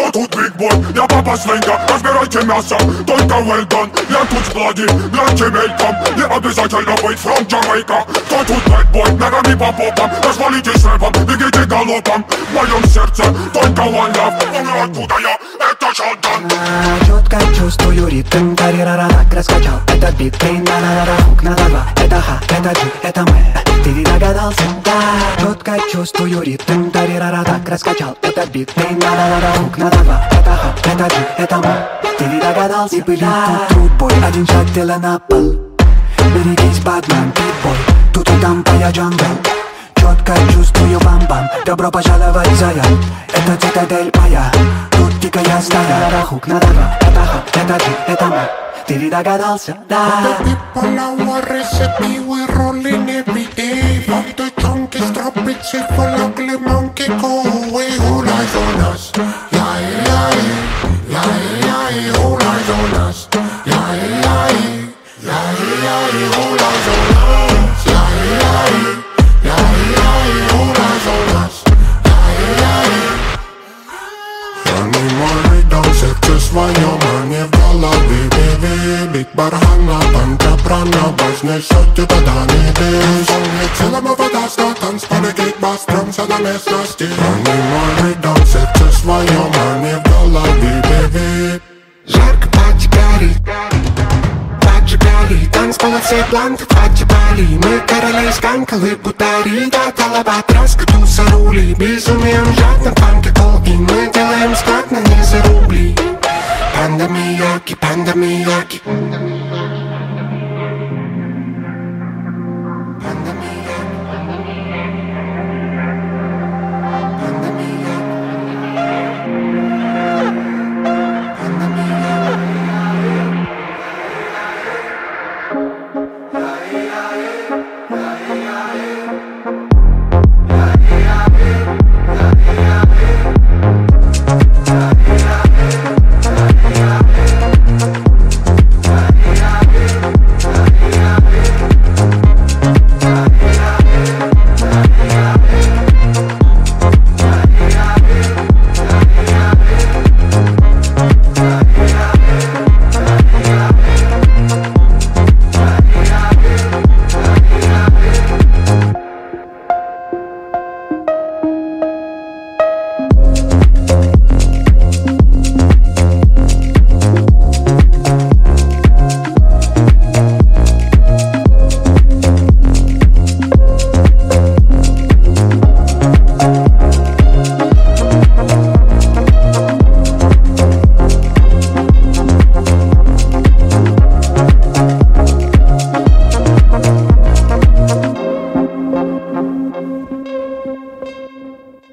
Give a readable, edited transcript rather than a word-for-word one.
кто тут big boy? Я папа свинья, разбирайте мясо, только well done. Я тут в пладе, гляньте мельком. Не обязательно быть from Jamaica. Кто тут bad boy? Ногами по попам, развалитесь рэпом, бегите галопом. В моем сердце только one love. Ну откуда я? Это Шалдан. Четко чувствую ритм, тарирара, так раскачал этот бит. Ты на-на-на-на, хук на два. Это ха, это джи, это мы. Ты ведь догадался? Да. Четко чувствую ритм, тарирара, так раскачал этот бит. Ты на-на-на-на, хук на два. Это ха, это джи, это мы. Ты ведь догадался? И были тут трудбой, один шаг тела на пол. Берегись, Бэтмен, питбой. Тут и там твоя джангл. Четко чувствую бам-бам. Добро пожаловать, зая. Это цитадель моя. Тут дикая стая. Хук на два. Это ха, это джи, это мы. Ты ведь догадался? Да. The people our recipe, we rolling every day. From the junkies, drop it, shit for ugly monkey, go away. All eyes on us, yeah, yeah, yeah, yeah, all eyes on us, yeah, yeah, yeah, yeah, all eyes on us, yeah, yeah, yeah, yeah, all eyes on us, yeah, yeah. Они мои danser till своем, они в голове. Бить бархана, танка прана, божный шот, тебя да не бежь. Целому вода, что танцполе, кикбас, трумся на местности. Они мои danser till своем, они в голове, бэби. Жарко поджигали, танцпола все бланты поджигали. Мы короли сканкалы, бутари, да толова, траска, туса рули. Безумием жадно, фанки, кол, и мы делаем складно, не за рубли. Panda Miyagi, Panda Miyagi.